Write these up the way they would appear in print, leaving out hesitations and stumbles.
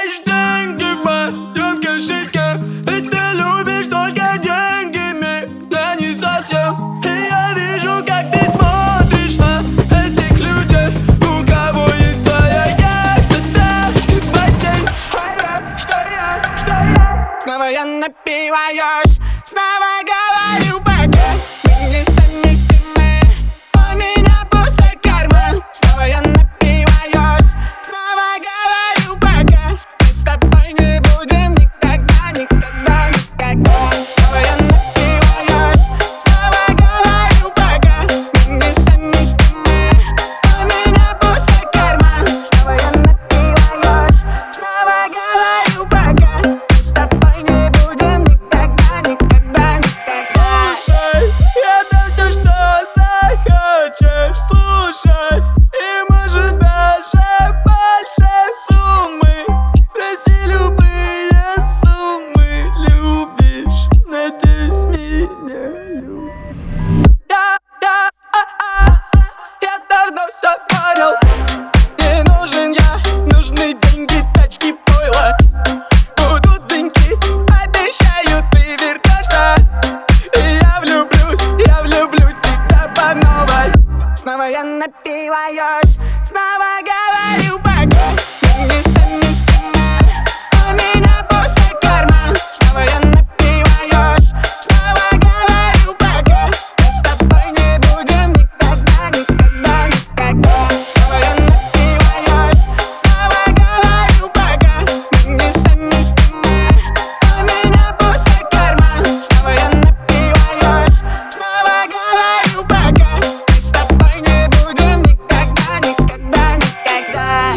Лишь деньги в моем кошельке, и ты любишь только деньгами, да не совсем. И я вижу, как ты смотришь на этих людей, у кого есть своя яхта, тачки, бассейн. Что я? Снова я напиваюсь, снова говорю пока. Мы несовместимы, у меня пустой карман. Снова я напиваюсь, снова говорю пока. Мы с тобой не будем никогда, никогда, никогда. Снова я напиваюсь, снова говорю пока. Мы несовместимы, у меня пустой карман. Снова я напиваюсь, снова говорю пока. Мы с тобой не будем никогда, никогда, никогда. Слушай, я дам все, что захочешь, слушай. И может даже больше суммы. Проси любые суммы. Любишь, надеюсь, меня любишь. Я давно все понял. Не нужен я, нужны деньги, тачки, пойло. Будут деньги, обещаю, ты вернешься. И я влюблюсь в тебя по новой. Снова я напиваюсь, снова говорю пока. Мы несовместимы, у меня пустой карман. Снова я напиваюсь, снова говорю пока. Мы с тобой не будем никогда, никогда, никогда. Снова я напиваюсь, снова говорю пока. Мы несовместимы, у меня пустой карман. Снова я напиваюсь, снова говорю пока. Мы с тобой не будем никогда, никогда, никогда.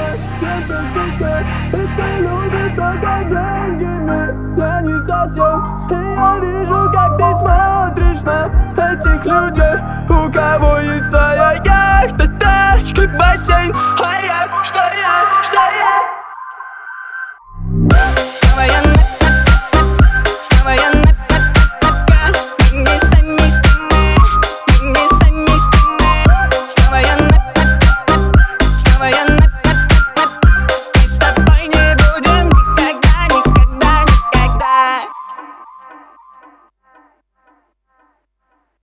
Это любит только деньгами, я не совсем. И я вижу, как ты смотришь на этих людей, у кого есть своя яхта, тачки, бассейн. Что я? Снова я